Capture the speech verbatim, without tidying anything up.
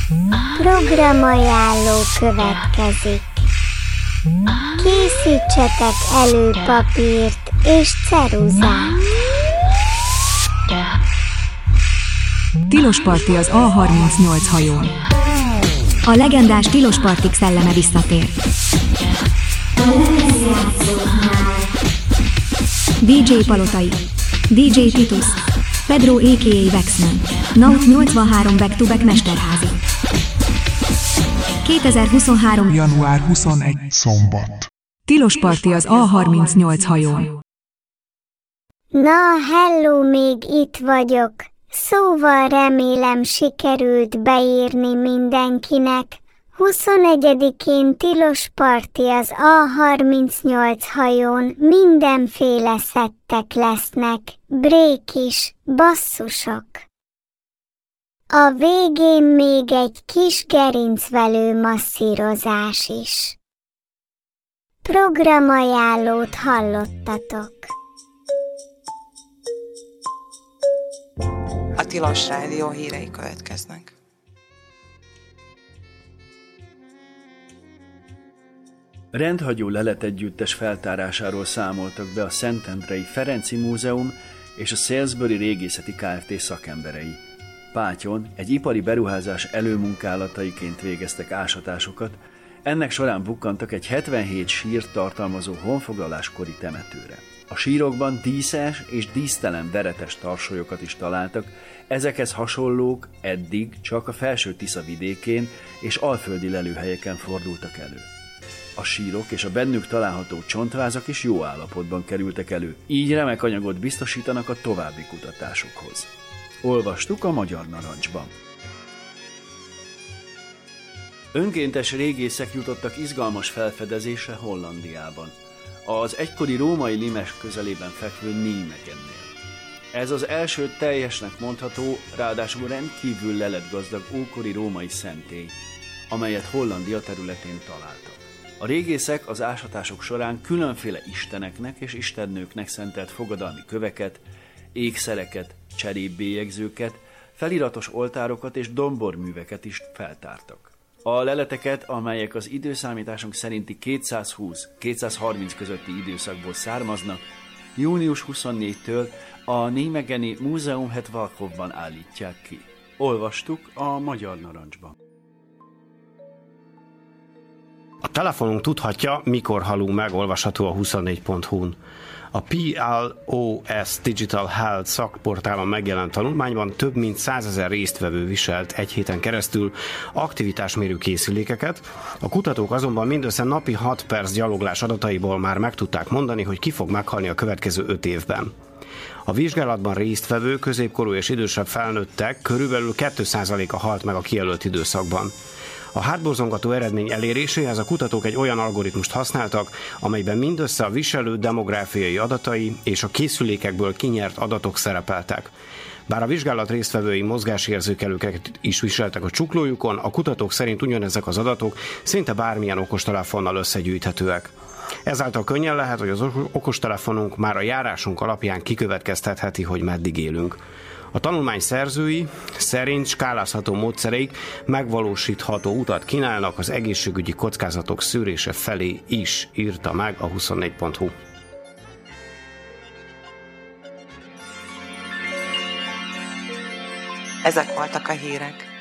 Programajánló következik. Készítsetek elő papírt és ceruzát. Tilos parti az á harmincnyolc hajón. A legendás tilos partik szelleme visszatér. dé dzsé Palotai, dé dzsé Titus, Pedro á ká á Vexman, Naut nyolcvanhárom back-to-back Mesterházi. kétezer-huszonhárom. január huszonegyedike. Szombat. Tilos parti az á harmincnyolc hajón. Na, hello, még itt vagyok. Szóval remélem sikerült beírni mindenkinek. huszonegyedikén tilos parti az á harmincnyolc hajón, mindenféle szettek lesznek, break is, basszusok. A végén még egy kis gerincvelő masszírozás is. Programajánlót hallottatok. A Tilos Rádió hírei következnek. Rendhagyó leletegyüttes feltárásáról számoltak be a Szentendrei Ferenci Múzeum és a Salisbury Régészeti Kft. Szakemberei. Pátyon egy ipari beruházás előmunkálataiként végeztek ásatásokat, ennek során bukkantak egy hetvenhét sírt tartalmazó honfoglaláskori temetőre. A sírokban díszes és dísztelen veretes tarsolyokat is találtak, ezekhez hasonlók eddig csak a felső Tisza vidékén és alföldi lelőhelyeken fordultak elő. A sírok és a bennük található csontvázak is jó állapotban kerültek elő, így remek anyagot biztosítanak a további kutatásokhoz. Olvastuk a Magyar Narancsban. Önkéntes régészek jutottak izgalmas felfedezésre Hollandiában, az egykori római limes közelében fekvő Nijmegennél. Ez az első teljesnek mondható, ráadásul rendkívül leletgazdag ókori római szentély, amelyet Hollandia területén találtak. A régészek az ásatások során különféle isteneknek és istennőknek szentelt fogadalmi köveket, ékszereket, cserépbélyegzőket, feliratos oltárokat és domborműveket is feltártak. A leleteket, amelyek az időszámításunk szerinti kétszázhúsz-kétszázharminc közötti időszakból származnak, június huszonnégyedikétől a Nijmegeni Múzeum het Valkhofban állítják ki. Olvastuk a Magyar Narancsban. A telefonunk tudhatja, mikor halunk meg, olvasható a huszonnégy pont hu-n. A pé el o es Digital Health szakportálon megjelent tanulmányban több mint százezer résztvevő viselt egy héten keresztül aktivitásmérő készülékeket, a kutatók azonban mindössze napi hat perc gyaloglás adataiból már meg tudták mondani, hogy ki fog meghalni a következő öt évben. A vizsgálatban résztvevő középkorú és idősebb felnőttek körülbelül két százaléka halt meg a kijelölt időszakban. A hátborzongató eredmény eléréséhez a kutatók egy olyan algoritmust használtak, amelyben mindössze a viselő demográfiai adatai és a készülékekből kinyert adatok szerepeltek. Bár a vizsgálat résztvevői mozgásérzékelőket is viseltek a csuklójukon, a kutatók szerint ugyanezek az adatok szinte bármilyen okostelefonnal összegyűjthetőek. Ezáltal könnyen lehet, hogy az okostelefonunk már a járásunk alapján kikövetkeztetheti, hogy meddig élünk. A tanulmány szerzői szerint skálázható módszereik megvalósítható utat kínálnak az egészségügyi kockázatok szűrése felé is, írta meg a huszonnégy pont hu. Ezek voltak a hírek.